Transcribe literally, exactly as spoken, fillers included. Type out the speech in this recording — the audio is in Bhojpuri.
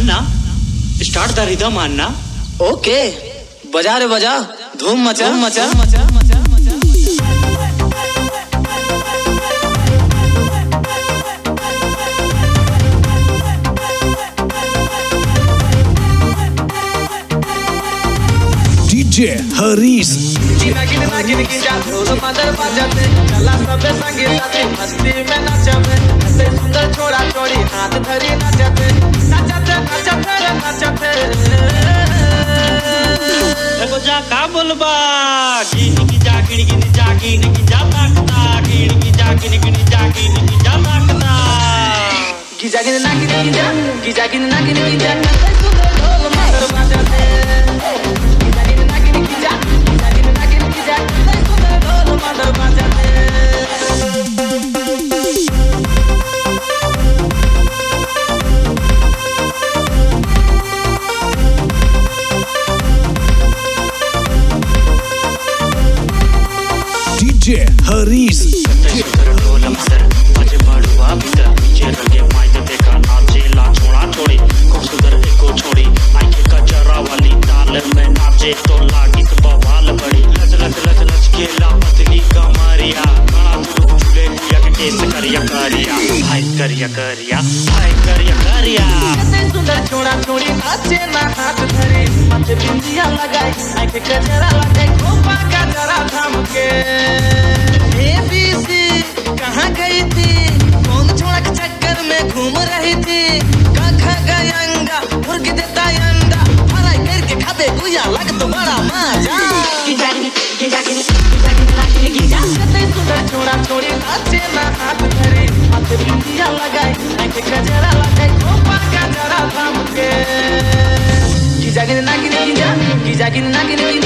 Anna start the rhythm Anna. Okay बजा रे बजा, धूम मचा मचा मचा मचा मचा। डीजे हरीश गिना गिन ना गिन गिन जा ढोल मदर बजाते चला सबे संगे साथे मस्ती में नाचबे ऐसे सुंदर छोड़ा छोड़ी हाथ धरी नाचते नाचते नाचते रे नाचते। देखो जा का बोलबा गिन की जा गिन गिन जा गिन की जा ताकता गिन की जा गिन गिन जा गिन की जा ताकता। गिजा गिन ना गिन गिन जा गिजा गिन ना गिन गिन जा ऐसे सुंदर ढोल मदर बजाते गिजा गिन ना गिन गिन जा गिजा गिन ना गिन गिन जा ऐसे सुंदर ढोल मदर बजाते। डीजे हरीश ढोलम सर बजे बड़ुआ भीतर नीचे रंगे माइक देखा नाचे ला छोड़ा छोड़ी खूबसूरत एको छोड़ी माइक का जरा वाली ताल में नाचे तो लागित बवाल बड़ी लच लच लच लच के ला पतली कमरिया बड़ा तुरु झूले लिया के केस करिया करिया हाय करिया करिया हाय करिया करिया। ऐसे सुंदर छोड़ा छोड़ी नाचे ना हाथ धरे माथे बिंदिया लगाई आंखें गजरा लगाई खोपा का जरा थम के एबीसी कहाँ गई थी कौन छोड़ा के चक्कर में घूम रही थी कखा गयंगा मुर्गी देता अंडा फ्राई करके खाते गुया लग तो बड़ा मजा। ऐसे सुंदर छोड़ा छोड़ी नाचे ना हाथ धरे माथे बिंदिया लगाई आंखें गजरा लगाई खोपा का जरा थम के गिजा गिन ना गिन गिन जा गिजा गिन ना गिन गिन